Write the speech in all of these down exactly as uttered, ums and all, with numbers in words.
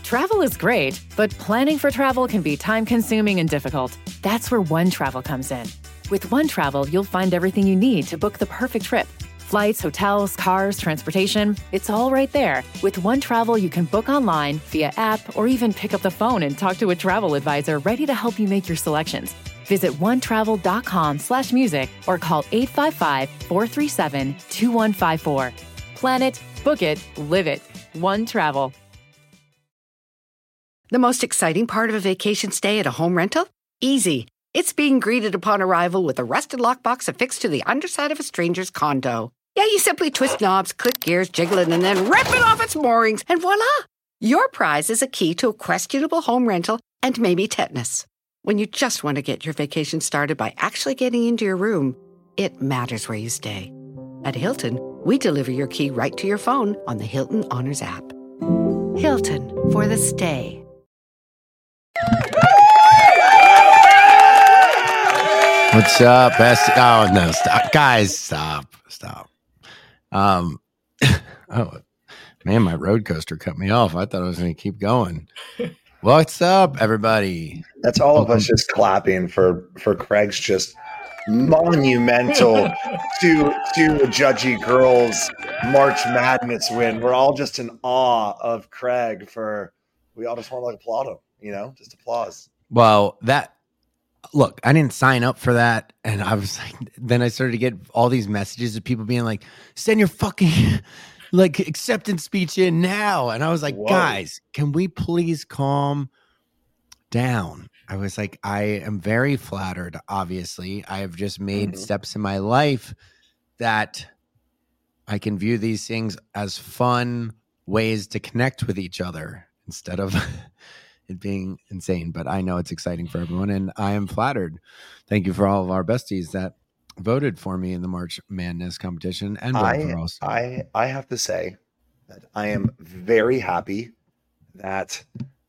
Travel is great, but planning for travel can be time-consuming and difficult. That's where One Travel comes in. With One Travel, you'll find everything you need to book the perfect trip. Flights, hotels, cars, transportation, it's all right there. With One Travel, you can book online, via app, or even pick up the phone and talk to a travel advisor ready to help you make your selections. Visit onetravel.com slash music or call eight five five, four three seven, two one five four. Plan it, book it, live it. One Travel. The most exciting part of a vacation stay at a home rental? Easy. It's being greeted upon arrival with a rusted lockbox affixed to the underside of a stranger's condo. Yeah, you simply twist knobs, click gears, jiggle it, and then rip it off its moorings, and voila! Your prize is a key to a questionable home rental and maybe tetanus. When you just want to get your vacation started by actually getting into your room, it matters where you stay. At Hilton, we deliver your key right to your phone on the Hilton Honors app. Hilton for the stay. What's up, best? Oh no, stop, guys! Stop, stop. Um, oh man, my road coaster cut me off. I thought I was going to keep going. What's up, everybody? That's all Welcome. Of us just clapping for for Craig's just monumental to to judgy girls March Madness win. We're all just in awe of Craig. For we all just want to like applaud him. You know, just applause. Well, that look, I didn't sign up for that. And I was like, then I started to get all these messages of people being like, send your fucking like acceptance speech in now. And I was like, Whoa. Guys, can we please calm down? I was like, I am very flattered. Obviously, I have just made mm-hmm. steps in my life that I can view these things as fun ways to connect with each other instead of it being insane. But I know it's exciting for everyone, and I am flattered. Thank you for all of our besties that voted for me in the March Madness competition, and I, for us. I I have to say that I am very happy that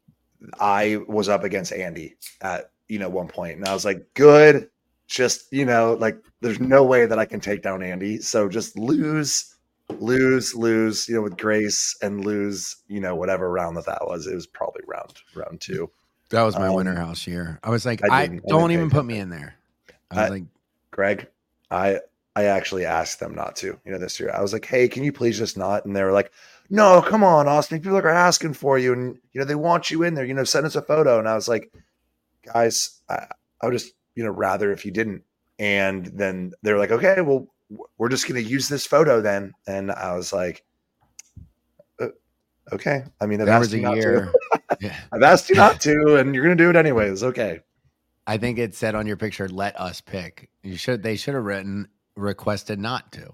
I was up against Andy at you know one point, and I was like, good, just you know, like there's no way that I can take down Andy, so just lose. Lose, lose, you know, with grace, and lose, you know, whatever round that that was. It was probably round round two. That was my um, winter house year. I was like, I, I don't I even put me in there. I was I, like, Greg, I I actually asked them not to. You know, this year I was like, hey, can you please just not? And they were like, no, come on, Austin. People are asking for you, and you know they want you in there. You know, send us a photo. And I was like, guys, I, I would just you know rather if you didn't. And then they were like, okay, well. We're just going to use this photo then. And I was like, uh, okay. I mean, I've there asked was you a not year. to. Yeah. I've asked you not to, and you're going to do it anyways. Okay. I think it said on your picture, let us pick. You should, they should have written requested not to.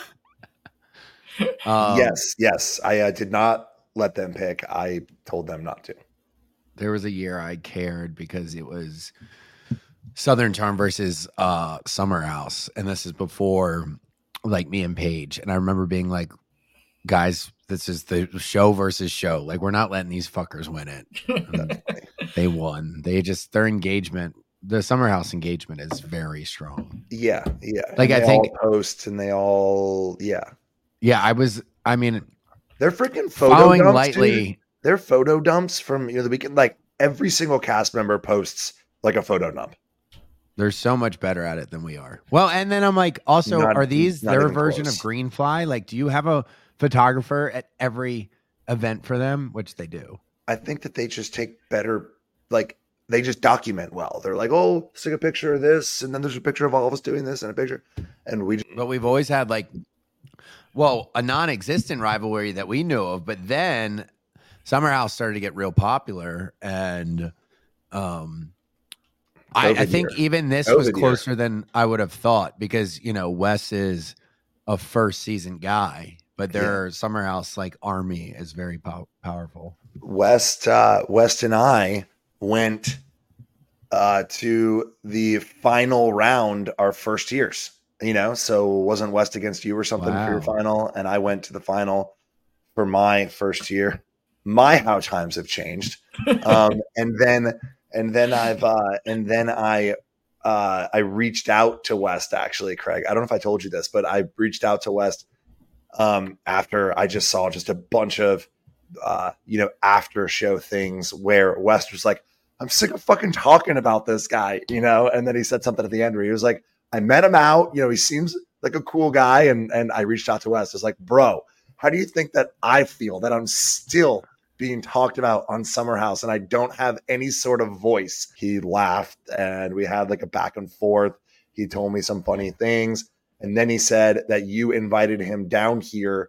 um, yes. Yes. I uh, did not let them pick. I told them not to. There was a year I cared because it was Southern Charm versus uh, Summer House. And this is before like me and Paige. And I remember being like, guys, this is the show versus show. Like, we're not letting these fuckers win it. They won. They just, their engagement, the Summer House engagement is very strong. Yeah. Yeah. Like, and I think all post and they all, yeah. Yeah. I was, I mean, they're freaking photo following dumps, lightly. Dude. They're photo dumps from, you know, the weekend. Like, every single cast member posts like a photo dump. They're so much better at it than we are. Well, and then I'm like, also, not, are these their version close. Of Greenfly? Like, do you have a photographer at every event for them? Which they do. I think that they just take better, like, they just document well. They're like, oh, let's take a picture of this. And then there's a picture of all of us doing this and a picture. And we just- But we've always had, like, well, a non-existent rivalry that we knew of. But then Summer House started to get real popular. And, um, I, I think year. even this COVID was closer year. than I would have thought because, you know, Wes is a first season guy, but their yeah. Summer House like army is very pow- powerful. West, uh, West and I went uh, to the final round our first years, you know, so it wasn't West against you or something wow. for your final. And I went to the final for my first year. My how times have changed. Um, and then And then I've uh, and then I uh, I reached out to West actually, Craig. I don't know if I told you this, but I reached out to West um, after I just saw just a bunch of uh, you know, after show things where West was like, I'm sick of fucking talking about this guy, you know? And then he said something at the end where he was like, I met him out, you know, he seems like a cool guy. And, and I reached out to West. I was like, bro, how do you think that I feel that I'm still being talked about on Summer House and I don't have any sort of voice? He laughed and we had like a back and forth. He told me some funny things. And then he said that you invited him down here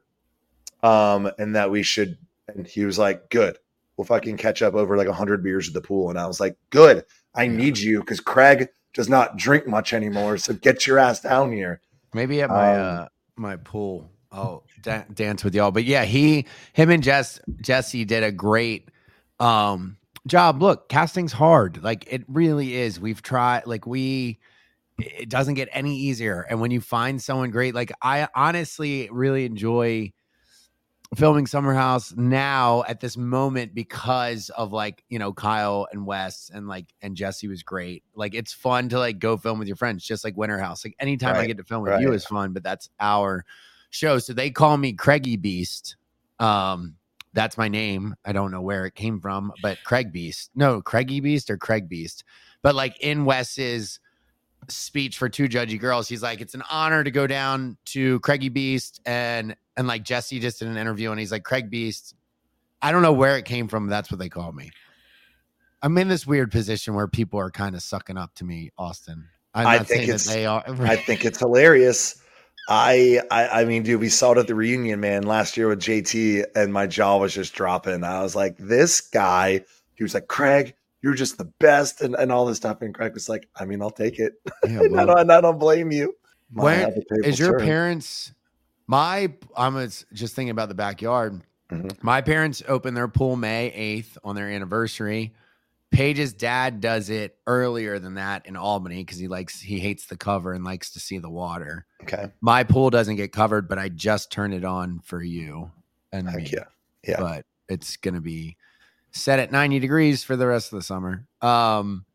um, and that we should, and he was like, good. We'll fucking catch up over like a hundred beers at the pool. And I was like, good. I need you because Craig does not drink much anymore. So get your ass down here. Maybe at my Um, uh, my pool, I'll da- dance with y'all. But yeah, he, him, and Jess, Jesse did a great um, job. Look, casting's hard. Like it really is. We've tried. Like we, it doesn't get any easier. And when you find someone great, like I honestly really enjoy filming Summer House now at this moment because of like, you know, Kyle and Wes and like, and Jesse was great. Like, it's fun to like go film with your friends, just like Winter House. Like anytime I Right, get to film with right. you is fun, but that's our show. So they call me Craigie Beast. Um, that's my name. I don't know where it came from, but Craig Beast. No, Craigie Beast or Craig Beast. But like in Wes's speech for Two Judgy Girls, he's like, it's an honor to go down to Craigie Beast, and and like Jesse just did an interview and he's like, Craig Beast. I don't know where it came from. That's what they call me. I'm in this weird position where people are kind of sucking up to me, Austin. I'm I not think saying that it's- they are. I think it's hilarious. I, I I mean, dude, we saw it at the reunion, man, last year with J T, and my jaw was just dropping. I was like, this guy, he was like, Craig, you're just the best, and, and all this stuff. And Craig was like, I mean, I'll take it. Yeah, and, I well, don't, and I don't blame you. My When other table is your turned. parents? My I'm just thinking about the backyard. Mhm. My parents opened their pool May eighth on their anniversary. Paige's dad does it earlier than that in Albany because he likes he hates the cover and likes to see the water. Okay. My pool doesn't get covered, but I just turned it on for you and Heck me. yeah. Yeah. But it's gonna be set at ninety degrees for the rest of the summer. Um,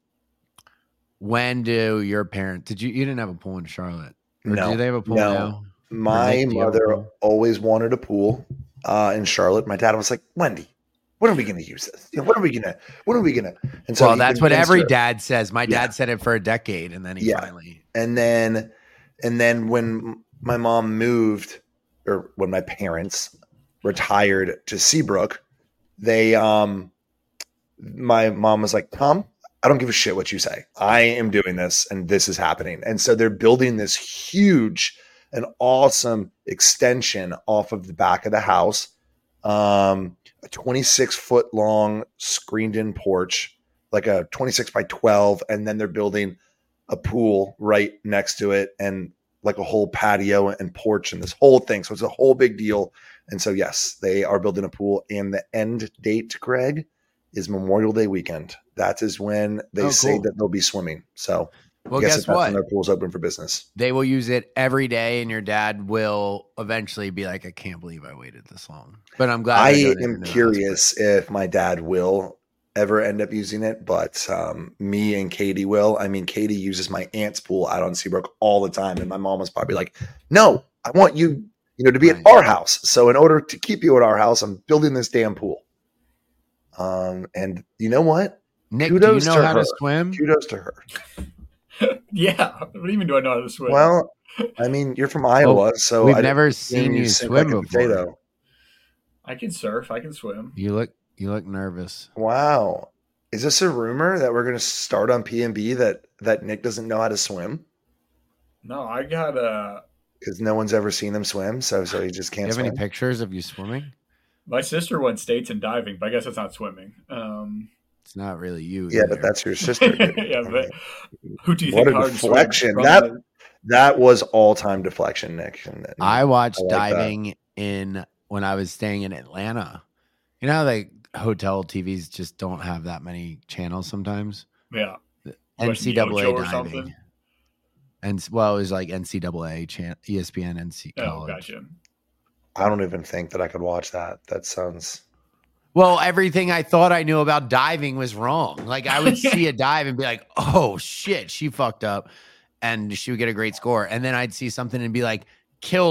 when do your parents? Did you? You didn't have a pool in Charlotte? Or No. do they have a pool No. now? My Nick, do you have a mother pool? always wanted a pool uh, in Charlotte. My dad was like, Wendy, when are we going to use this? You know, when are we going to, when are we going to? And so Well, he that's what convinced every her. dad says. My Yeah. dad said it for a decade, and then he Yeah. finally. And then, and then when my mom moved, or when my parents retired to Seabrook, they, um, my mom was like, Tom, I don't give a shit what you say. I am doing this, and this is happening. And so they're building this huge and awesome extension off of the back of the house, um, a twenty-six foot long screened in porch, like a twenty-six by twelve. And then they're building a pool right next to it, and like a whole patio and porch and this whole thing. So it's a whole big deal. And so, yes, they are building a pool, and the end date, Greg, is Memorial Day weekend. That is when they Oh, say cool. that they'll be swimming. So Well, I guess guess if that's what? when their pool's open for business. They will use it every day, and your dad will eventually be like, I can't believe I waited this long. But I'm glad. I they're doing it in am the house, curious if my dad will ever end up using it, but um, me and Katie will. I mean, Katie uses my aunt's pool out on Seabrook all the time, and my mom was probably like, "No, I want you, you know, to be Right. at our house. So in order to keep you at our house, I'm building this damn pool." Um, and you know what? but- Nick, Kudos do you know to how her. to swim? Kudos to her. Yeah. What do you mean do I know how to swim? Well, I mean, you're from Iowa, so We've I never didn't seen you sink swim like a before. potato. I can surf. I can swim. You look, you look nervous. Wow. Is this a rumor that we're going to start on P and B that that Nick doesn't know how to swim No, I got uh because no one's ever seen him swim, so so he just Do you can't have any swim? pictures of you swimming? my sister went states and diving, but I guess that's not swimming. Um, It's not really you. Yeah, either. but that's your sister. dude. yeah, I but mean, who do you what think a hard swim deflection. from That the- that was all time deflection, Nick. And, and I watched I like that. diving in when I was staying in Atlanta. You know, how, like hotel T Vs just don't have that many channels sometimes. yeah. N Like C double Neojo A or diving. something? And well, it was like N C double A, chan- E S P N, N C Oh, college. gotcha. I don't even think that I could watch that. That sounds Well, everything I thought I knew about diving was wrong. Like I would see a dive and be like, "Oh shit, she fucked up," and she would get a great score. And then I'd see something and be like, "Killed it,"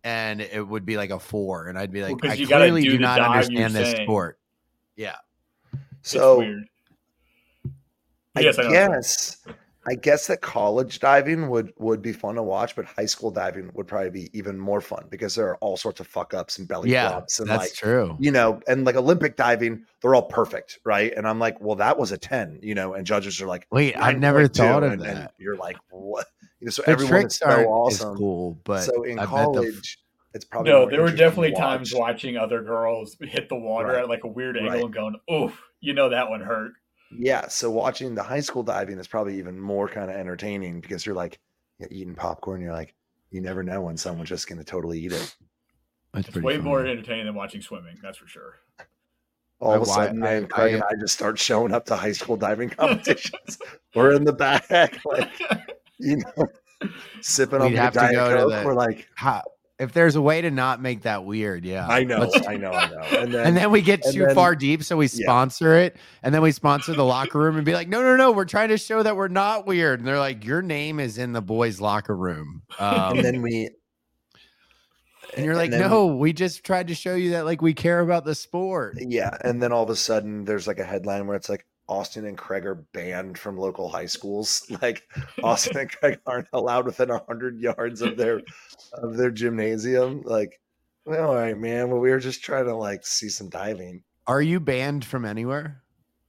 and it would be like a four, and I'd be like, Well, I you gotta clearly do do the not dive understand you're this saying. sport. Yeah. So it's weird. I Yes, I know. guess I guess that college diving would would be fun to watch, but high school diving would probably be even more fun because there are all sorts of fuck ups and belly Yeah, flops and that's like true. you know, and like Olympic diving, they're all perfect, right? And I'm like, well, that was a ten, you know, and judges are like, Wait, I've never thought of and, that. and you're like, what? You know, so The everyone is tricks so aren't awesome. is cool, but so in I bet the f- college, it's probably No, more there were interesting to definitely times watch. watching other girls hit the water Right. at like a weird angle Right. and going, "Oof, you know that one hurt." Yeah, so watching the high school diving is probably even more kind of entertaining because you're like you're eating popcorn. You're like, you never know when someone's just going to totally eat it. That's It's pretty way funny. more entertaining than watching swimming. That's for sure. All I of a wa- sudden, man, I- Craig I- and I just start showing up to high school diving competitions. We're in the back, like you know, sipping on We'd the have to Diet go to Coke. the- We're like, How, if there's a way to not make that weird, yeah. I know, Let's- I know, I know. And then, and then we get and too then- far deep, so we yeah. sponsor it, and then we sponsor the locker room and be like, no, no, no, we're trying to show that we're not weird. And they're like, your name is in the boys' locker room. Um, and then we, and you're like, then- no, we just tried to show you that like we care about the sport. yeah. And then all of a sudden, there's like a headline where it's like, Austin and Craig are banned from local high schools. Like Austin and Craig aren't allowed within a hundred yards of their of their gymnasium. Like, well, all right, man. Well, we were just trying to like see some diving. Are you banned from anywhere?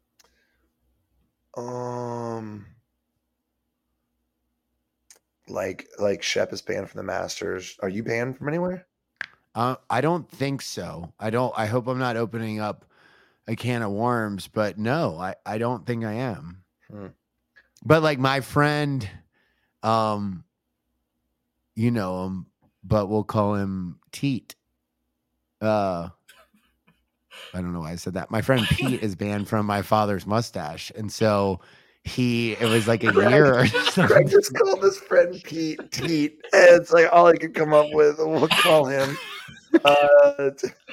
Um, like like Shep is banned from the Masters. Are you banned from anywhere? Uh, I don't think so. I don't. I hope I'm not opening up a can of worms, but no, I, I don't think I am. Hmm. But like my friend, um, you know him, but we'll call him Teet. Uh, I don't know why I said that. My friend Pete is banned from My Father's Mustache, and so he it was like a Craig- year or Craig something. just called his friend Pete Teat. And it's like all I could come up with. We'll call him. Uh,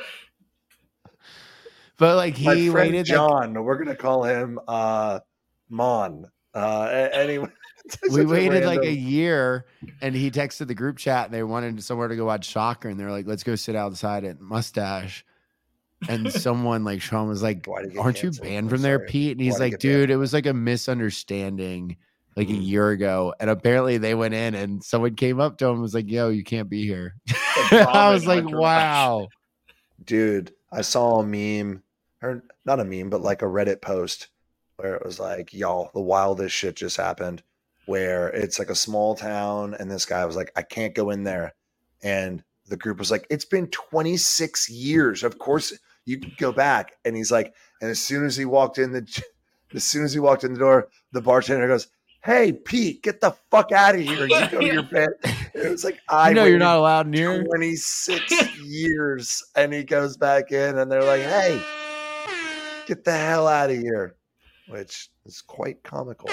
But like my he friend waited. Like, John. We're gonna call him uh, Mon. Uh, a- anyway, it's such we a waited like a random- year, and he texted the group chat, and they wanted somewhere to go watch soccer, and they're like, "Let's go sit outside at Mustache." And someone like Sean was like, Why'd he get "Aren't you canceled? banned I'm from there, sorry. Pete?" And he's Why'd he like, get banned? "Dude, it was like a misunderstanding, like a Mm. year ago." And apparently, they went in, and someone came up to him and was like, "Yo, you can't be here." Like I was vomit like, entourage. "Wow." Dude, I saw a meme, or not a meme, but like a Reddit post where it was like, y'all, the wildest shit just happened, where it's like a small town, and this guy was like, I can't go in there. And the group was like, it's been twenty-six years. Of course you could go back. And he's like, and as soon as he walked in the as soon as he walked in the door, the bartender goes, "Hey, Pete, get the fuck out of here. You go to your bed." It was like, I You know, you're waited not allowed near. twenty-six years, and he goes back in, and they're like, "Hey, get the hell out of here," which is quite comical.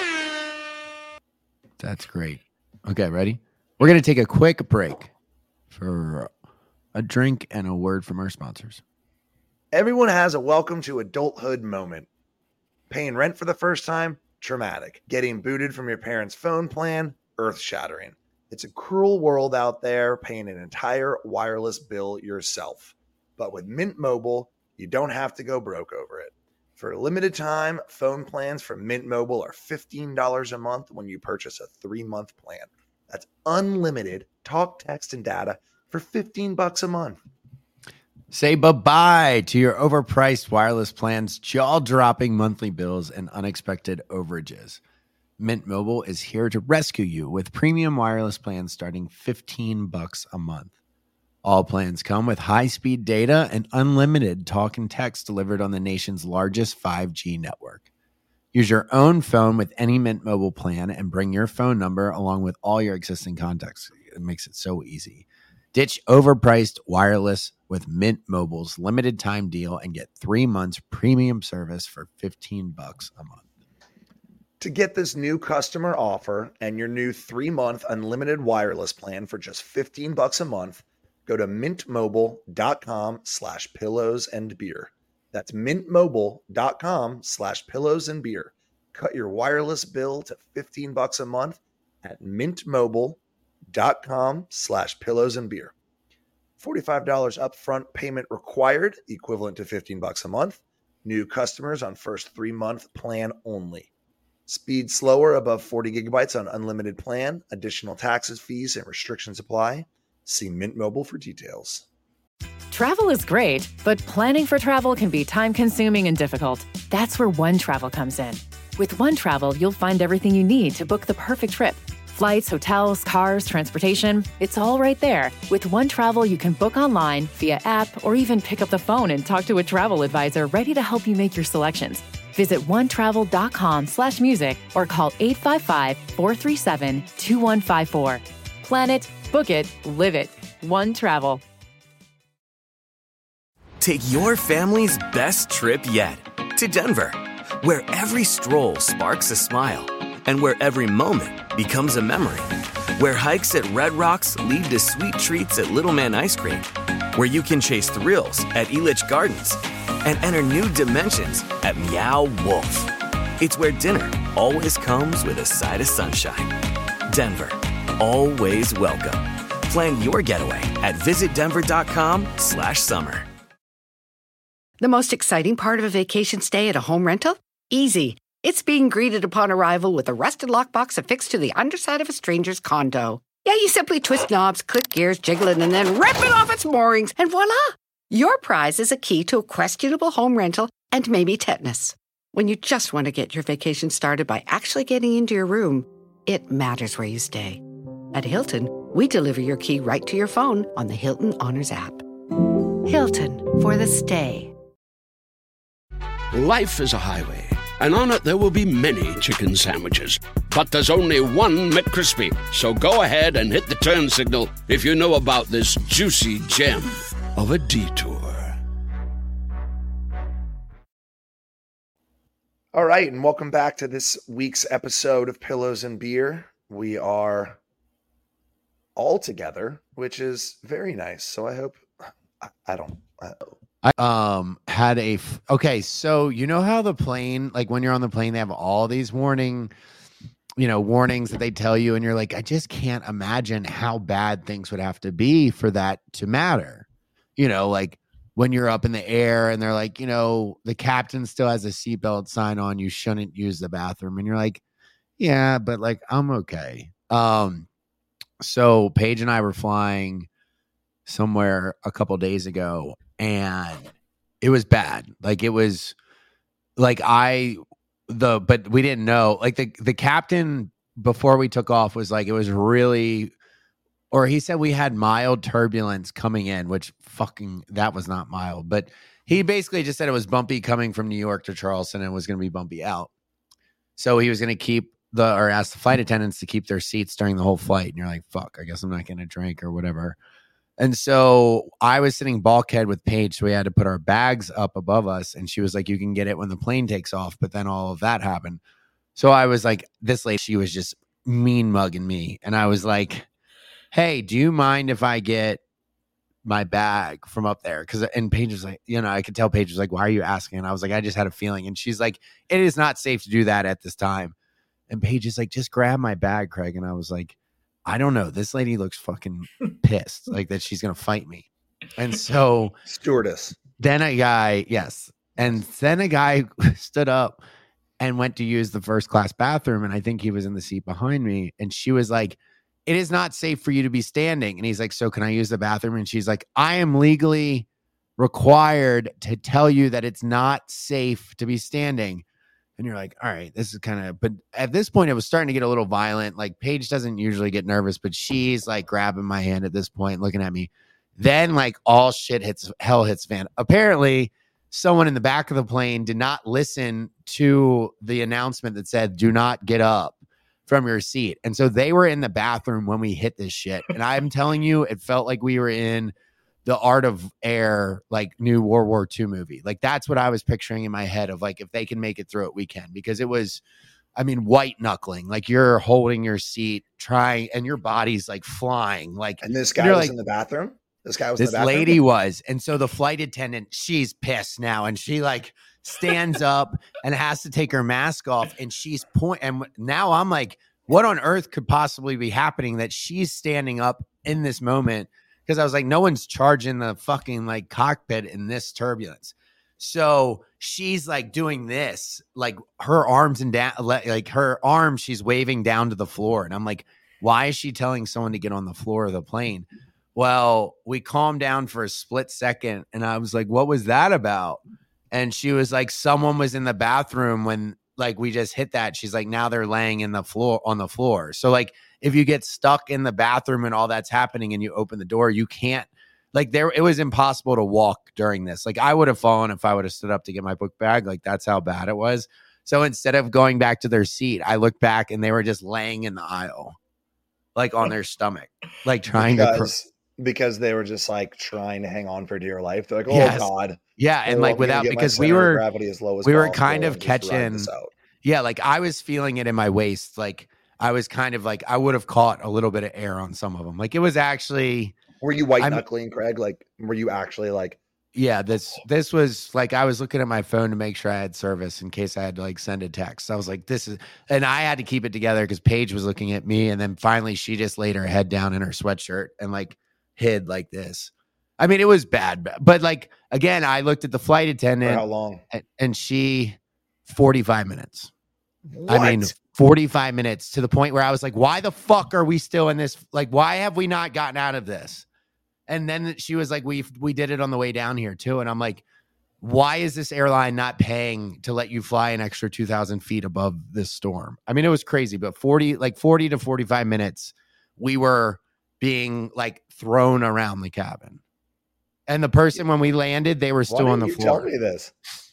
That's great. Okay, ready? We're gonna take a quick break for a drink and a word from our sponsors. Everyone has a welcome to adulthood moment. Paying rent for the first time, traumatic. Getting booted from your parents' phone plan, earth-shattering. It's a cruel world out there, paying an entire wireless bill yourself. But with Mint Mobile, you don't have to go broke over it. For a limited time, phone plans from Mint Mobile are fifteen dollars a month when you purchase a three-month plan. That's unlimited talk, text, and data for fifteen bucks a month. Say bye-bye to your overpriced wireless plans, jaw-dropping monthly bills, and unexpected overages. Mint Mobile is here to rescue you with premium wireless plans starting fifteen bucks a month. All plans come with high-speed data and unlimited talk and text delivered on the nation's largest five G network. Use your own phone with any Mint Mobile plan and bring your phone number along with all your existing contacts. It makes it so easy. Ditch overpriced wireless with Mint Mobile's limited time deal and get three months premium service for fifteen bucks a month. To get this new customer offer and your new three-month unlimited wireless plan for just fifteen bucks a month, go to mintmobile.com slash pillows and beer. That's mintmobile.com slash pillows and beer. Cut your wireless bill to fifteen bucks a month at mintmobile.com slash pillows and beer. forty-five dollars upfront payment required, equivalent to fifteen bucks a month. New customers on first three-month plan only. Speed slower above forty gigabytes on unlimited plan. Additional taxes, fees, and restrictions apply. See Mint Mobile for details. Travel is great, but planning for travel can be time-consuming and difficult. That's where One Travel comes in. With One Travel, you'll find everything you need to book the perfect trip. Flights, hotels, cars, transportation, it's all right there. With One Travel, you can book online, via app, or even pick up the phone and talk to a travel advisor ready to help you make your selections. Visit onetravel.com slash music or call eight five five, four three seven, two one five four. Plan it, book it, live it. One Travel. Take your family's best trip yet to Denver, where every stroll sparks a smile and where every moment becomes a memory, where hikes at Red Rocks lead to sweet treats at Little Man Ice Cream, where you can chase thrills at Elitch Gardens and enter new dimensions at Meow Wolf. It's where dinner always comes with a side of sunshine. Denver, always welcome. Plan your getaway at visitdenver.com slash summer. The most exciting part of a vacation stay at a home rental? Easy. It's being greeted upon arrival with a rusted lockbox affixed to the underside of a stranger's condo. Yeah, you simply twist knobs, click gears, jiggle it, and then rip it off its moorings, and voila! Your prize is a key to a questionable home rental and maybe tetanus. When you just want to get your vacation started by actually getting into your room, it matters where you stay. At Hilton, we deliver your key right to your phone on the Hilton Honors app. Hilton for the stay. Life is a highway, and on it there will be many chicken sandwiches. But there's only one McCrispy. So go ahead and hit the turn signal if you know about this juicy gem of a detour. All right, and welcome back to this week's episode of Pillows and Beer. We are all together, which is very nice. So I hope, I, I don't, I, I um had a f- okay, so you know how the plane, like when you're on the plane, they have all these warning, you know, warnings that they tell you, and you're like, I just can't imagine how bad things would have to be for that to matter. You know, like when you're up in the air and they're like, you know, the captain still has a seatbelt sign on, you shouldn't use the bathroom, and you're like, yeah, but like I'm okay. Um, so Paige and I were flying somewhere a couple days ago, and it was bad. Like it was like I the but we didn't know. Like the the captain before we took off was like it was really, or he said we had mild turbulence coming in, which fucking that was not mild, but he basically just said it was bumpy coming from New York to Charleston and was going to be bumpy out. So he was going to keep the or ask the flight attendants to keep their seats during the whole flight. And you're like, fuck, I guess I'm not going to drink or whatever. And so I was sitting bulkhead with Paige, so we had to put our bags up above us. And she was like, you can get it when the plane takes off. But then all of that happened. So I was like, this lady, she was just mean mugging me. And I was like, hey, do you mind if I get my bag from up there? Because and Paige was like, you know, I could tell Paige was like, why are you asking? And I was like, I just had a feeling. And she's like, it is not safe to do that at this time. And Paige is like, just grab my bag, Craig. And I was like, I don't know. This lady looks fucking pissed, like that she's going to fight me. And so stewardess. Then a guy, yes. And then a guy stood up and went to use the first class bathroom. And I think he was in the seat behind me. And she was like, it is not safe for you to be standing. And he's like, so can I use the bathroom? And she's like, I am legally required to tell you that it's not safe to be standing. And you're like, all right, this is kind of, but at this point, it was starting to get a little violent. Like Paige doesn't usually get nervous, but she's like grabbing my hand at this point, looking at me. Then like all shit hits, hell hits fan. Apparently someone in the back of the plane did not listen to the announcement that said, do not get up from your seat. And so they were in the bathroom when we hit this shit. And I'm telling you, it felt like we were in the Art of Air, like new World War Two movie. Like that's what I was picturing in my head of like, if they can make it through it, we can, because it was, I mean, white knuckling, like you're holding your seat, trying, and your body's like flying. Like, and this guy was like, in the bathroom. This guy was this in the bathroom? lady was. And so the flight attendant, she's pissed now. And she like stands up and has to take her mask off. And she's point. And now I'm like, what on earth could possibly be happening that she's standing up in this moment? because I was like, no one's charging the fucking like cockpit in this turbulence. So she's like doing this, like her arms and down, like her arms, she's waving down to the floor. And I'm like, why is she telling someone to get on the floor of the plane? Well, we calmed down for a split second. And I was like, what was that about? And she was like, someone was in the bathroom when like we just hit that. She's like, now they're laying in the floor on the floor. So like, if you get stuck in the bathroom and all that's happening and you open the door, you can't. Like there, it was impossible to walk during this. Like I would have fallen if I would have stood up to get my book bag. Like that's how bad it was. So instead of going back to their seat, I looked back and they were just laying in the aisle, like on their stomach, like trying because, to. Pr- because they were just like trying to hang on for dear life. They're like, oh yes. God. Yeah. And oh, like without, because we were, gravity as low as we were kind of catching. Yeah. Like I was feeling it in my waist. Like I was kind of like, I would have caught a little bit of air on some of them. Like it was actually. Were you white knuckling, Craig? Like, were you actually like? Yeah, this this was like I was looking at my phone to make sure I had service in case I had to like send a text. I was like, this is, and I had to keep it together because Paige was looking at me, and then finally she just laid her head down in her sweatshirt and like hid like this. I mean, it was bad, but like again, I looked at the flight attendant. For how long? And, and she, forty-five minutes. What? I mean, forty-five minutes to the point where I was like, why the fuck are we still in this? Like, why have we not gotten out of this? And then she was like, we we did it on the way down here too. And I'm like, why is this airline not paying to let you fly an extra two thousand feet above this storm? I mean, it was crazy, but forty, like forty to forty-five minutes, we were being like thrown around the cabin. And the person, when we landed, they were still why on the didn't you floor. Tell me this.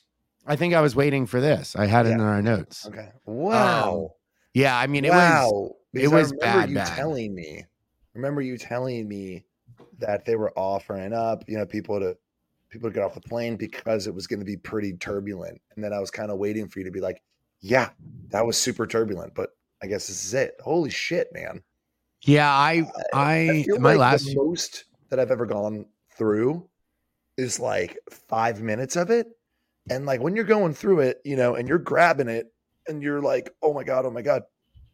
I think I was waiting for this. I had it yeah. in our notes. Okay. Wow. Um, yeah. I mean, it wow. was, because it was I bad, you bad. telling me, remember you telling me that they were offering up, you know, people to people to get off the plane because it was going to be pretty turbulent. And then I was kind of waiting for you to be like, yeah, that was super turbulent, but I guess this is it. Holy shit, man. Yeah, I I, I feel my like last the most that I've ever gone through is like five minutes of it. And like when you're going through it, you know, and you're grabbing it and you're like, oh my God, oh my God.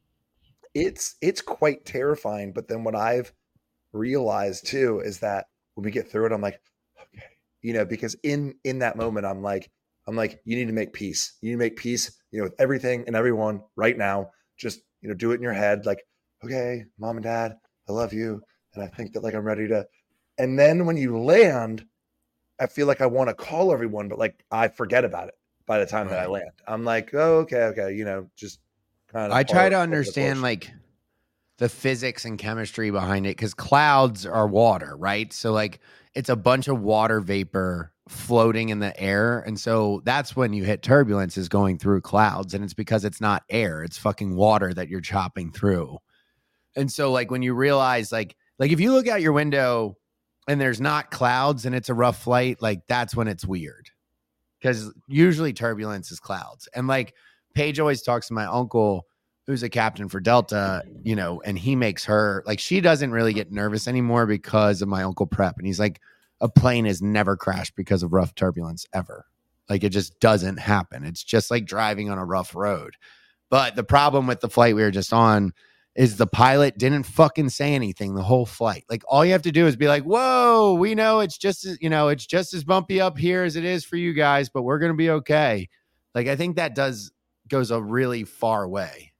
It's it's quite terrifying. But then what I've realized too is that when we get through it, I'm like, okay, you know, because in in that moment, I'm like, I'm like, you need to make peace. You need to make peace, you know, with everything and everyone right now. Just, you know, do it in your head, like, okay, mom and dad, I love you. And I think that like I'm ready to. And then when you land, I feel like I want to call everyone, but like I forget about it by the time right. that I land. I'm like, oh, okay, okay, you know, just kind of. I try to understand like the physics and chemistry behind it, because clouds are water, right? So like it's a bunch of water vapor floating in the air. And so that's when you hit turbulence, is going through clouds. And it's because it's not air, it's fucking water that you're chopping through. And so like when you realize like, like if you look out your window and there's not clouds and it's a rough flight, like that's when it's weird. Because usually turbulence is clouds. And like Paige always talks to my uncle, who's a captain for Delta, you know, and he makes her like, she doesn't really get nervous anymore because of my uncle Prep. And he's like, a plane has never crashed because of rough turbulence ever. Like it just doesn't happen. It's just like driving on a rough road. But the problem with the flight we were just on is the pilot didn't fucking say anything the whole flight. Like all you have to do is be like, whoa, we know it's just, as, you know, it's just as bumpy up here as it is for you guys, but we're going to be okay. Like, I think that does goes a really far way.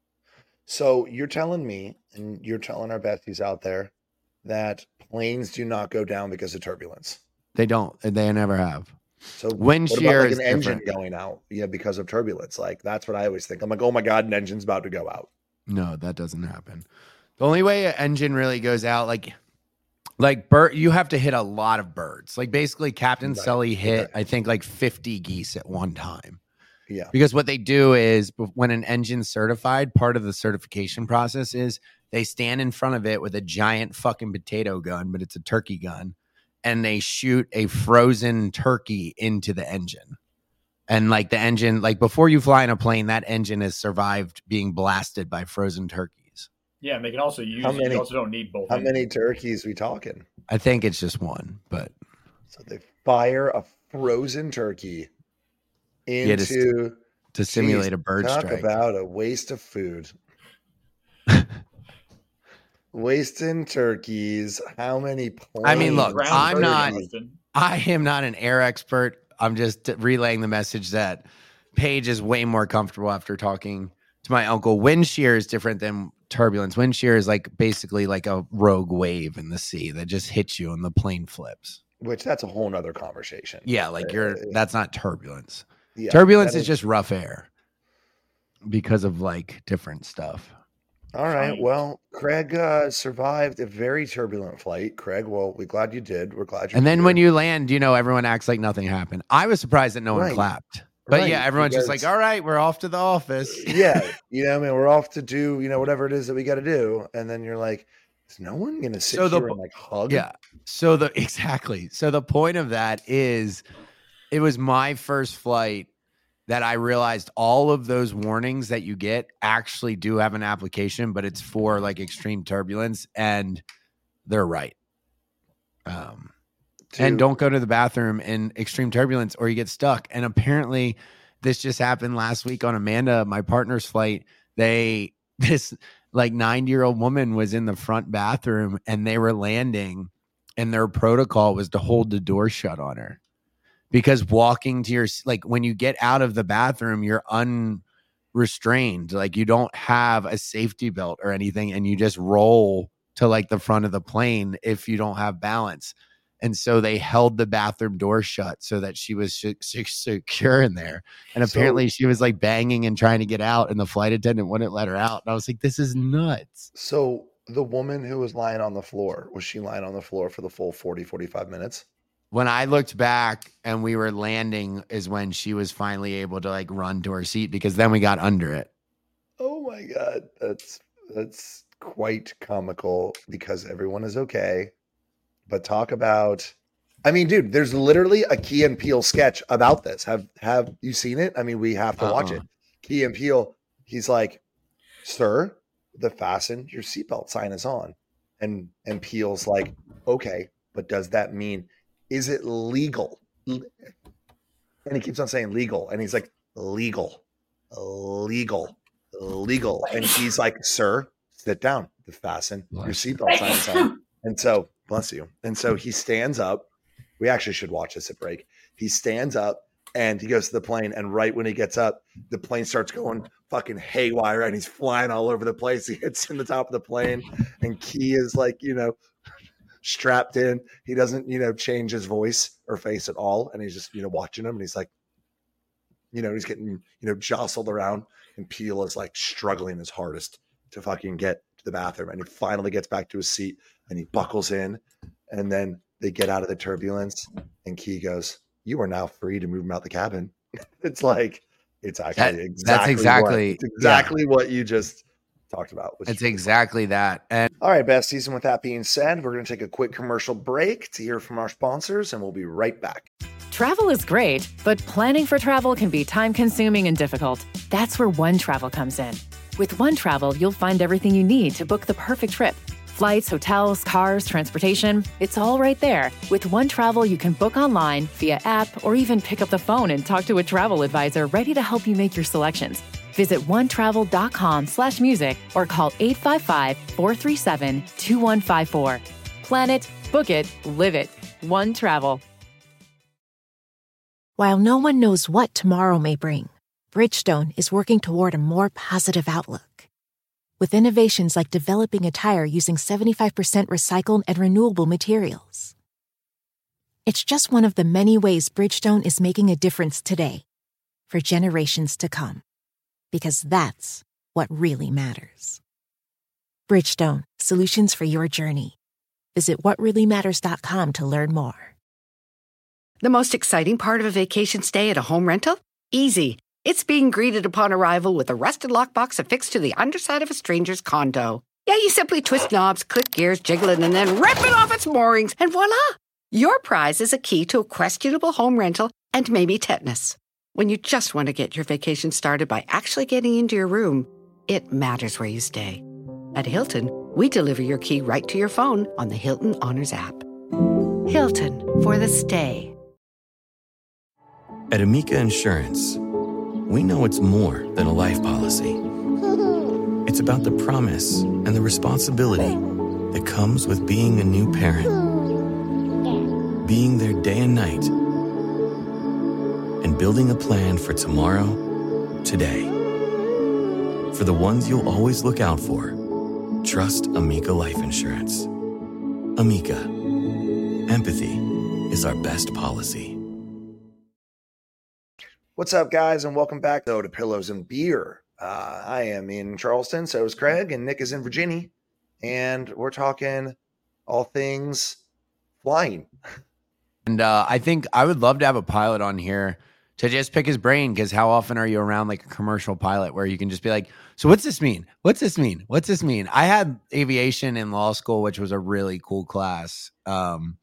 So you're telling me, and you're telling our besties out there, that planes do not go down because of turbulence. They don't. They never have. So wind what shear about like is an engine different. going out, yeah, because of turbulence? Like that's what I always think. I'm like, oh my God, an engine's about to go out. No, that doesn't happen. The only way an engine really goes out, like, like bird, you have to hit a lot of birds. Like basically, Captain Right. Sully hit, Right. I think, like fifty geese at one time. Yeah. Because what they do is when an engine's certified, part of the certification process is they stand in front of it with a giant fucking potato gun, but it's a turkey gun, and they shoot a frozen turkey into the engine. And like the engine, like before you fly in a plane, that engine has survived being blasted by frozen turkeys. Yeah, and they can also use. How many- you also don't need both. How engines. many turkeys we talking? I think it's just one, but So they fire a frozen turkey Yeah, just into to simulate Jeez, a bird talk strike. about a waste of food. Wasting turkeys. How many planes? I mean, look, Ground I'm turkey, not. Weston. I am not an air expert. I'm just relaying the message that Paige is way more comfortable after talking to my uncle. Wind shear is different than turbulence. Wind shear is like basically like a rogue wave in the sea that just hits you and the plane flips. Which that's a whole nother conversation. Yeah, like you're. That's not turbulence. Yeah, turbulence that is just rough air because of like different stuff. All right. Well, Craig uh, survived a very turbulent flight. Craig, well, we're glad you did. We're glad you And then did. when you land, you know, everyone acts like nothing happened. I was surprised that no one Right. clapped. But Right, yeah, everyone's just because- like, all right, we're off to the office. yeah, you know, I mean, we're off to do, you know, whatever it is that we got to do. And then you're like, is no one going to sit So the here po- and like hug? Yeah. So the exactly. So the point of that is it was my first flight that I realized all of those warnings that you get actually do have an application, but it's for like extreme turbulence, and they're right. Um To- and don't go to the bathroom in extreme turbulence or you get stuck. And apparently this just happened last week on Amanda, my partner's flight. They this like ninety-year-old woman was in the front bathroom and they were landing, and their protocol was to hold the door shut on her. Because walking to your, like when you get out of the bathroom, you're unrestrained. Like you don't have a safety belt or anything, and you just roll to like the front of the plane if you don't have balance. And so they held the bathroom door shut so that she was se- se- secure in there. And So- apparently she was like banging and trying to get out, and the flight attendant wouldn't let her out. And I was like, this is nuts. So the woman who was lying on the floor, was she lying on the floor for the full forty, forty-five minutes? When I looked back and we were landing is when she was finally able to like run to her seat, because then we got under it. Oh my God. That's, that's quite comical because everyone is okay. But talk about, I mean, dude, there's literally a Key and Peele sketch about this. Have, have you seen it? I mean, we have to watch Uh-uh. it. Key and Peele, he's like, sir, the fasten your seatbelt sign is on. And, and Peele's like, okay, but does that mean, is it legal? And he keeps on saying legal. And he's like, legal, legal, legal. And he's like, sir, sit down. The fasten your Bless you. seatbelt sign is on. And so, bless you. And so he stands up. We actually should watch this at break. He stands up and he goes to the plane. And right when he gets up, the plane starts going fucking haywire and he's flying all over the place. He hits in the top of the plane. And Key is like, you know, strapped in. He doesn't, you know, change his voice or face at all. And he's just, you know, watching him. And he's like, you know, he's getting, you know, jostled around. And Peele is like struggling his hardest to fucking get to the bathroom. And he finally gets back to his seat and he buckles in. And then they get out of the turbulence. And Key goes, you are now free to move him out the cabin. It's like, it's actually That- exactly, that's exactly- what, it's exactly what you just talked about. which It's is- exactly that. And All right, besties. And with that being said, we're going to take a quick commercial break to hear from our sponsors, and we'll be right back. Travel is great, but planning for travel can be time-consuming and difficult. That's where One Travel comes in. With One Travel, you'll find everything you need to book the perfect trip. Flights, hotels, cars, transportation, it's all right there. With One Travel, you can book online, via app, or even pick up the phone and talk to a travel advisor ready to help you make your selections. Visit onetravel.com slash music or call eight five five, four three seven, two one five four. Plan it, book it, live it. One Travel. While no one knows what tomorrow may bring, Bridgestone is working toward a more positive outlook. With innovations like developing a tire using seventy-five percent recycled and renewable materials. It's just one of the many ways Bridgestone is making a difference today, for generations to come. Because that's what really matters. Bridgestone, solutions for your journey. Visit what really matters dot com to learn more. The most exciting part of a vacation stay at a home rental? Easy. It's being greeted upon arrival with a rusted lockbox affixed to the underside of a stranger's condo. Yeah, you simply twist knobs, click gears, jiggle it, and then rip it off its moorings, and voila! Your prize is a key to a questionable home rental and maybe tetanus. When you just want to get your vacation started by actually getting into your room, it matters where you stay. At Hilton, we deliver your key right to your phone on the Hilton Honors app. Hilton, for the stay. At Amica Insurance, we know it's more than a life policy. It's about the promise and the responsibility that comes with being a new parent. Being there day and night. And building a plan for tomorrow, today. For the ones you'll always look out for, trust Amica Life Insurance. Amica. Empathy is our best policy. What's up, guys, and welcome back to Pillows and Beer. Uh, I am in Charleston, so is Craig, and Nick is in Virginia, and we're talking all things flying. And uh, I think I would love to have a pilot on here to just pick his brain, because how often are you around like a commercial pilot where you can just be like, so what's this mean? What's this mean? What's this mean? I had aviation in law school, which was a really cool class, um,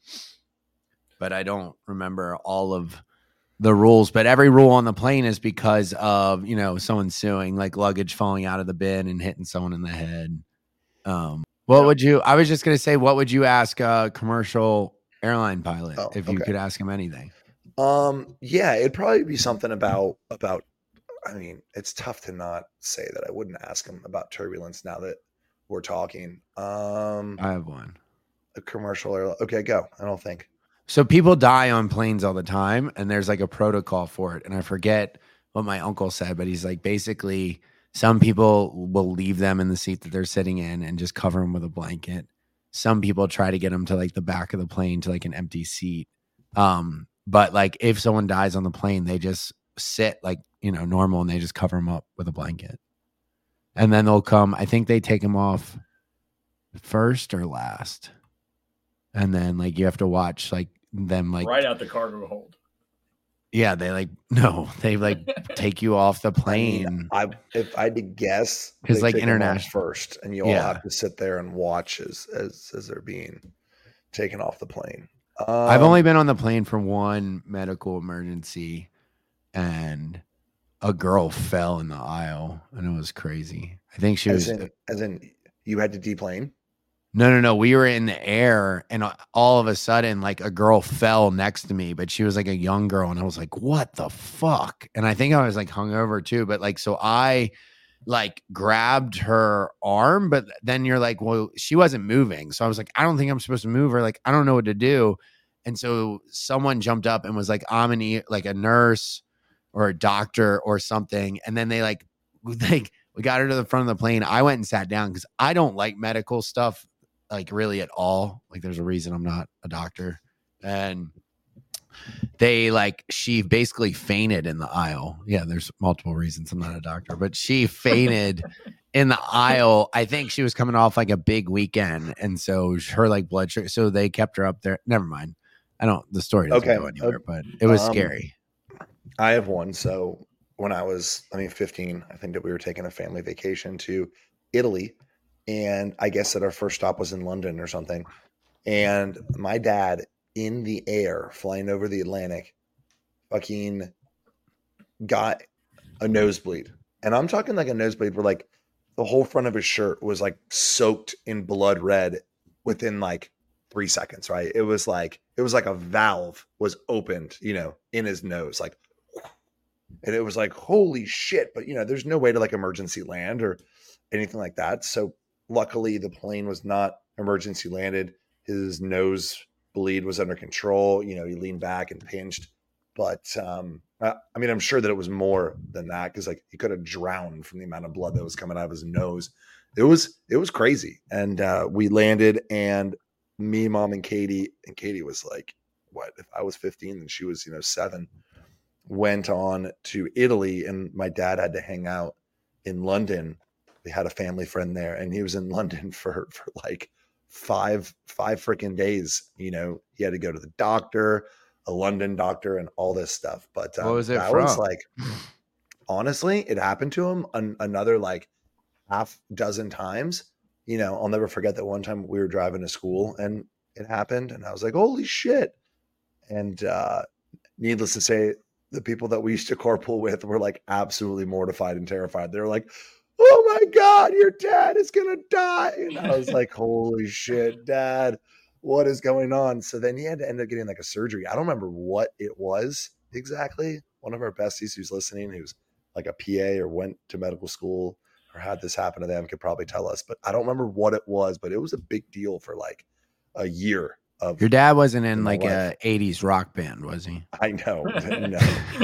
but I don't remember all of the rules. But every rule on the plane is because of, you know, someone suing, like luggage falling out of the bin and hitting someone in the head. Um, what yep. would you, I was just going to say, what would you ask a commercial airline pilot oh, if you okay. could ask him anything? Um, yeah, it'd probably be something about, about, I mean, it's tough to not say that I wouldn't ask him about turbulence now that we're talking. Um, I have one. A commercial airline. Okay, go. I don't think. So people die on planes all the time, and there's like a protocol for it. And I forget what my uncle said, but he's like, basically some people will leave them in the seat that they're sitting in and just cover them with a blanket. Some people try to get them to like the back of the plane to like an empty seat. Um, But like if someone dies on the plane, they just sit like, you know, normal, and they just cover them up with a blanket. And then they'll come, I think they take them off first or last. And then like you have to watch like them like right out the cargo hold. Yeah, they like no, they like take you off the plane. I, mean, I if I had to guess, because like international first, and you all yeah. have to sit there and watch as as as they're being taken off the plane. Um, I've only been on the plane for one medical emergency, and a girl fell in the aisle, and it was crazy. I think she as was in, as in you had to deplane. No, no, no. We were in the air, and all of a sudden, like a girl fell next to me, but she was like a young girl, and I was like, "What the fuck?" And I think I was like hungover too, but like so I like grabbed her arm, but then you're like, well, she wasn't moving. So I was like, I don't think I'm supposed to move her. Like, I don't know what to do. And so someone jumped up and was like, I'm an e- like a nurse or a doctor or something. And then they like, like we got her to the front of the plane. I went and sat down because I don't like medical stuff like really at all. Like there's a reason I'm not a doctor. And they like, she basically fainted in the aisle. Yeah, there's multiple reasons I'm not a doctor, but she fainted in the aisle. I think she was coming off like a big weekend. And so her like blood sugar, so they kept her up there. Never mind. I don't, the story doesn't okay. go anywhere, but it was um, scary. I have one. So when I was, I mean, fifteen, I think that we were taking a family vacation to Italy. And I guess that our first stop was in London or something. And my dad, in the air, flying over the Atlantic, fucking got a nosebleed. And I'm talking like a nosebleed where like the whole front of his shirt was like soaked in blood red within like three seconds, right? It was like, it was like a valve was opened, you know, in his nose, like, and it was like, holy shit. But, you know, there's no way to like emergency land or anything like that. So luckily the plane was not emergency landed. His nose bleed was under control. You know, he leaned back and pinched, but um, I, I mean, I'm sure that it was more than that. Cause like he could have drowned from the amount of blood that was coming out of his nose. It was, it was crazy. And uh, we landed, and me, mom, and Katie, and Katie was like, what, if I was fifteen and she was, you know, seven, went on to Italy, and my dad had to hang out in London. We had a family friend there, and he was in London for, for like five, five freaking days. You know, he had to go to the doctor, a London doctor, and all this stuff. But um, what was it that from? was like, honestly, it happened to him an, another like half dozen times. You know, I'll never forget that one time we were driving to school and it happened, and I was like, holy shit. And uh, needless to say, the people that we used to carpool with were like absolutely mortified and terrified. They were like, oh my God, your dad is going to die. And I was like, holy shit, Dad, what is going on? So then he had to end up getting like a surgery. I don't remember what it was exactly. One of our besties who's listening, who's like a P A or went to medical school, or had this happen to them could probably tell us, but I don't remember what it was, but it was a big deal for like a year of Your dad wasn't in, in my like life. a eighties rock band, was he? I know. No,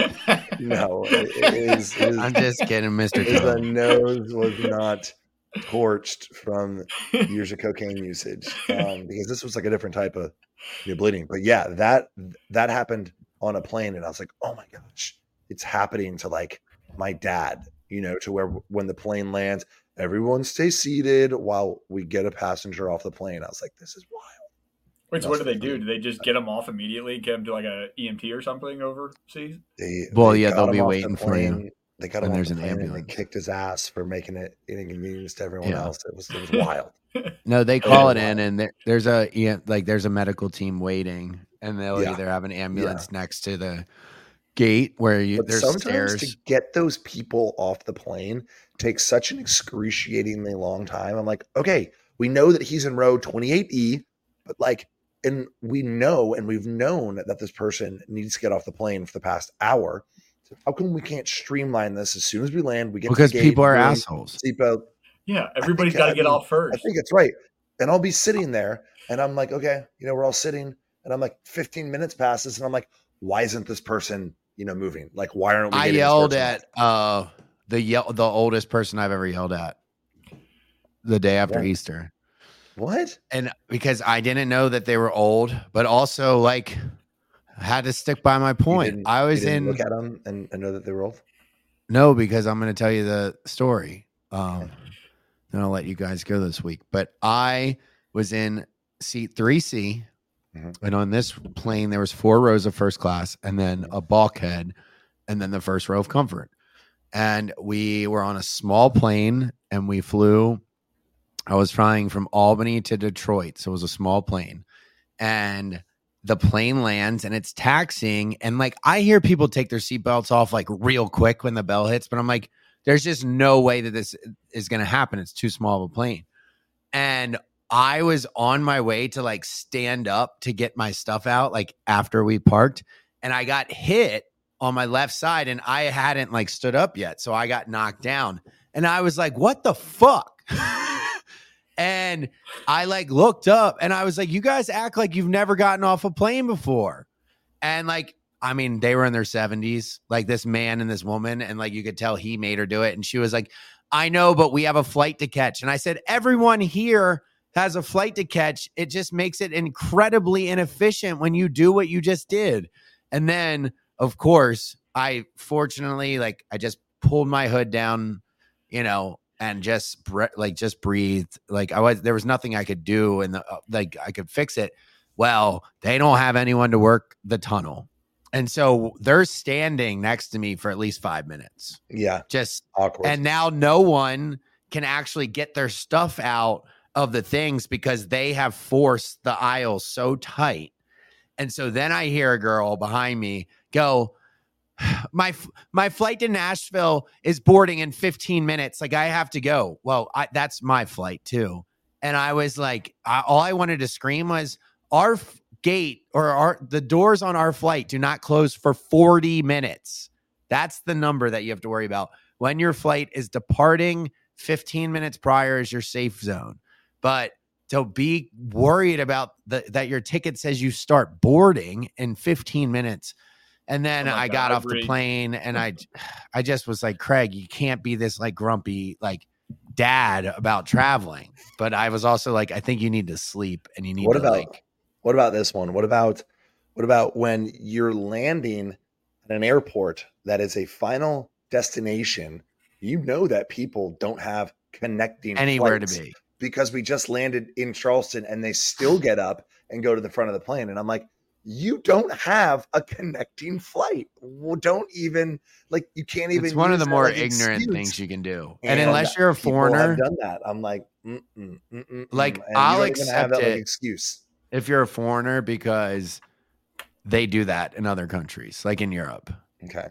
no. It, it is, it is, I'm just kidding, Mister his uh, Toe. nose was not torched from years of cocaine usage, um, because this was like a different type of you know, bleeding. But yeah, that that happened on a plane, and I was like, oh my gosh, it's happening to like my dad, you know, to where when the plane lands, everyone stay seated while we get a passenger off the plane. I was like, this is wild. Wait, so what do they do? Do they just get them off immediately, get them to like a E M T or something overseas? They, Well, they yeah, got they'll him be off the waiting for you plane. They got when him off there's the an plane and ambulance. they kicked his ass for making it an inconvenience to everyone Yeah. else. It was, it was wild. No, they call it Yeah. in, and there, there's a yeah, like there's a medical team waiting, and they'll Yeah. either have an ambulance next to the gate where you But there's sometimes stairs. to get those people off the plane takes such an excruciatingly long time. I'm like, okay, we know that he's in row twenty-eight E, but like, and we know and we've known that this person needs to get off the plane for the past hour. So how come we can't streamline this as soon as we land? We get Because to the gate, people are boom, assholes. Seatbelt. Yeah, I everybody's think- got to I get mean, off first. I think it's right. And I'll be sitting there and I'm like, okay, you know, we're all sitting and I'm like, fifteen minutes passes and I'm like, why isn't this person, you know, moving? Like, why aren't we I getting this yelled person at uh the yell the oldest person I've ever yelled at the day after What? Easter. What? And because I didn't know that they were old, but also like had to stick by my You point. didn't- I you was didn't in look at them and, and know that they were old. no, because I'm going to tell you the story. Um, then I'll let you guys go this week. But I was in seat three C, Mhm. and on this plane there was four rows of first class, and then a bulkhead, and then the first row of comfort. And we were on a small plane, and we flew. I was flying from Albany to Detroit, so it was a small plane, and the plane lands and it's taxiing. And like, I hear people take their seatbelts off like real quick when the bell hits, but I'm like, there's just no way that this is going to happen. It's too small of a plane. And I was on my way to like stand up to get my stuff out, like after we parked, and I got hit on my left side and I hadn't like stood up yet. So I got knocked down and I was like, what the fuck? And I like looked up and I was like, you guys act like you've never gotten off a plane before. And like, I mean, they were in their seventies, like this man and this woman. And like, you could tell he made her do it. And she was like, I know, but we have a flight to catch. And I said, everyone here has a flight to catch. It just makes it incredibly inefficient when you do what you just did. And then, of course, I fortunately, like, I just pulled my hood down, you know, and just bre- like just breathed. Like I was, there was nothing I could do, and the, uh, like I could fix it. Well, they don't have anyone to work the tunnel, and so they're standing next to me for at least five minutes. Yeah, Just awkward. and now no one can actually get their stuff out of the things because they have forced the aisle so tight. And so then I hear a girl behind me go, my my flight to Nashville is boarding in fifteen minutes. Like I have to go. Well, I, that's my flight too. And I was like, I, all I wanted to scream was, our f- gate or our the doors on our flight do not close for forty minutes. That's the number that you have to worry about. When your flight is departing, fifteen minutes prior is your safe zone. But to be worried about the, that your ticket says you start boarding in fifteen minutes. And then Oh my I God, got I off the agree. plane and I, I just was like, Craig, you can't be this like grumpy, like dad about traveling. But I was also like, I think you need to sleep and you need What to about like, what about this one? What about what about when you're landing at an airport that is a final destination? You know that people don't have connecting anywhere flights to be. because we just landed in Charleston and they still get up and go to the front of the plane. And I'm like, you don't have a connecting flight. Well, don't even like you can't even. It's one of use the that, more like, ignorant excuse. things you can do. And, And unless you're a people foreigner, have done that. I'm like, mm-mm, mm-mm, mm-mm. Like, And I'll you don't even have accept that like it. excuse. if you're a foreigner, because they do that in other countries, like in Europe. Okay.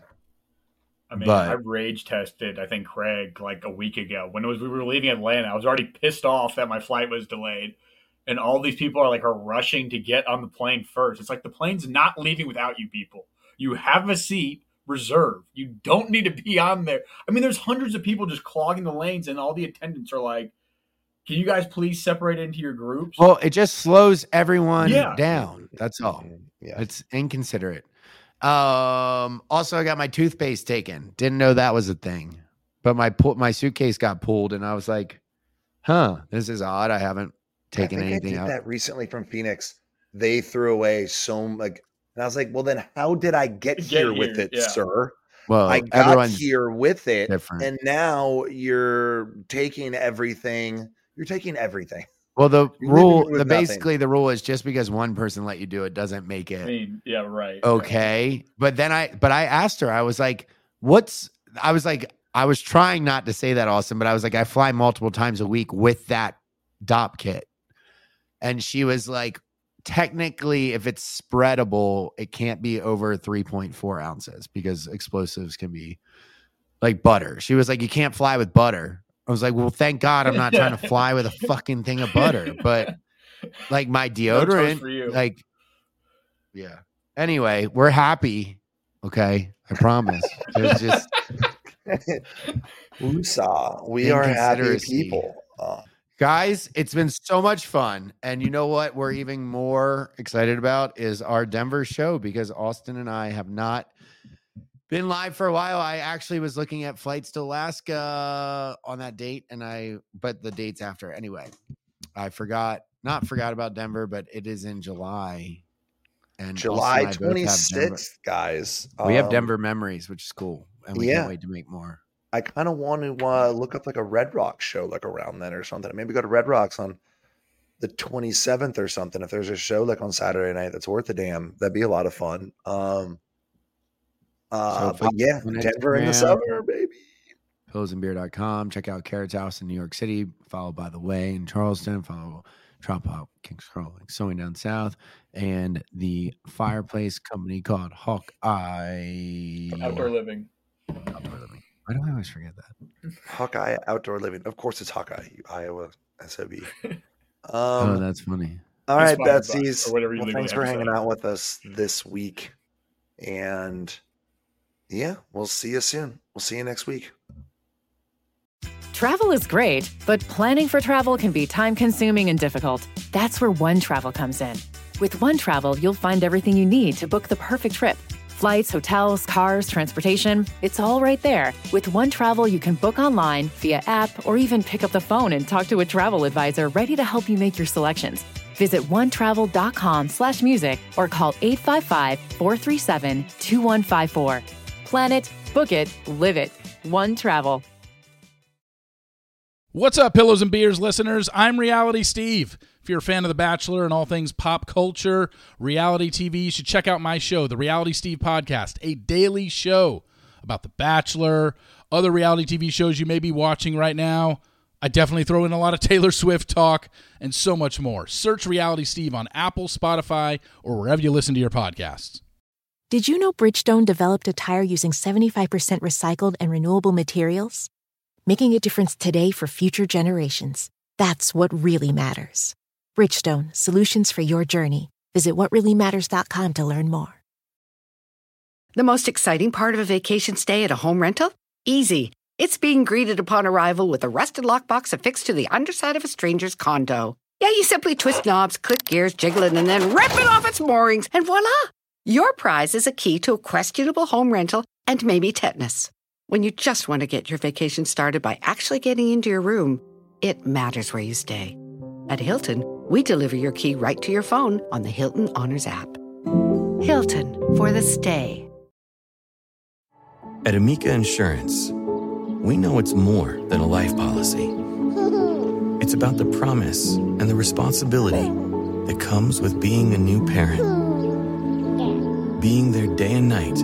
I mean, But- I rage tested, I think, Craig, like a week ago. When it was we were leaving Atlanta, I was already pissed off that my flight was delayed. And all these people are like are rushing to get on the plane first. It's like the plane's not leaving without you people. You have a seat reserve. You don't need to be on there. I mean, there's hundreds of people just clogging the lanes, and all the attendants are like, can you guys please separate into your groups? Well, it just slows everyone yeah. down. That's all. Yeah. It's inconsiderate. Um, also, I got my toothpaste taken. Didn't know that was a thing. But my my suitcase got pulled, and I was like, huh, this is odd. I haven't taken I think anything I did out. that recently from Phoenix. They threw away so like, and I was like, well, then how did I get, get here, here with it, yeah. sir? Well, I got here with it, different. And now you're taking everything. You're taking everything. Well, the you're rule, the basically the rule is just because one person let you do it doesn't make it. I mean, yeah, right. Okay, right. But then I, but I asked her. I was like, "What's?" I was like, I was trying not to say that, Austin, but I was like, I fly multiple times a week with that D O P kit, and she was like, technically, if it's spreadable, it can't be over three point four ounces because explosives can be like butter. She was like, you can't fly with butter. I was like, well, thank God I'm not trying to fly with a fucking thing of butter, but like my deodorant, no like, yeah. Anyway, we're happy. Okay. I promise. There's just Woosah. We are happy people. Uh, Guys, it's been so much fun. And you know what we're even more excited about is our Denver show, because Austin and I have not been live for a while. I actually was looking at flights to Alaska on that date, and I, but the dates after. Anyway, I forgot, not forgot about Denver, but it is in July. And July twenty-sixth, guys. We um, have Denver memories, which is cool. And we yeah. can't wait to make more. I kind of want to uh, look up like a Red Rocks show, like around then or something. Maybe go to Red Rocks on the twenty-seventh or something. If there's a show like on Saturday night that's worth a damn, that'd be a lot of fun. Um, uh, so but yeah, Denver in the summer, baby. pillows and beer dot com. Check out Carrot's House in New York City. Follow By the Way in Charleston. Follow Trop Hop Kings Crawling, Sewing Down South, and the fireplace company called Hawkeye Outdoor Living. Outdoor Living. Why do I always forget that? Hawkeye Outdoor Living. Of course, it's Hawkeye, Iowa S O B. Um, oh, that's funny. All right, Betsy's. Well, thanks for hanging out with us this week. And yeah, we'll see you soon. We'll see you next week. Travel is great, but planning for travel can be time-consuming and difficult. That's where OneTravel comes in. With OneTravel, you'll find everything you need to book the perfect trip. Flights, hotels, cars, transportation, it's all right there. With OneTravel, you can book online, via app, or even pick up the phone and talk to a travel advisor ready to help you make your selections. Visit onetravel.com slash music or call eight five five, four three seven, two one five four. Plan it, book it, live it. OneTravel. What's up, Pillows and Beers listeners? I'm Reality Steve. If you're a fan of The Bachelor and all things pop culture, reality T V, you should check out my show, The Reality Steve Podcast, a daily show about The Bachelor, other reality T V shows you may be watching right now. I definitely throw in a lot of Taylor Swift talk and so much more. Search Reality Steve on Apple, Spotify, or wherever you listen to your podcasts. Did you know Bridgestone developed a tire using seventy-five percent recycled and renewable materials? Making a difference today for future generations. That's what really matters. Bridgestone, solutions for your journey. Visit what really matters dot com to learn more. The most exciting part of a vacation stay at a home rental? Easy. It's being greeted upon arrival with a rusted lockbox affixed to the underside of a stranger's condo. Yeah, you simply twist knobs, click gears, jiggle it, and then rip it off its moorings, and voila! Your prize is a key to a questionable home rental and maybe tetanus. When you just want to get your vacation started by actually getting into your room, it matters where you stay. At Hilton, we deliver your key right to your phone on the Hilton Honors app. Hilton, for the stay. At Amica Insurance, we know it's more than a life policy. It's about the promise and the responsibility that comes with being a new parent. Being there day and night,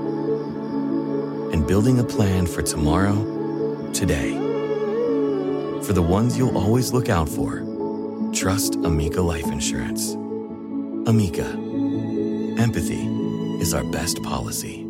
and building a plan for tomorrow, today. For the ones you'll always look out for, trust Amica Life Insurance. Amica, empathy is our best policy.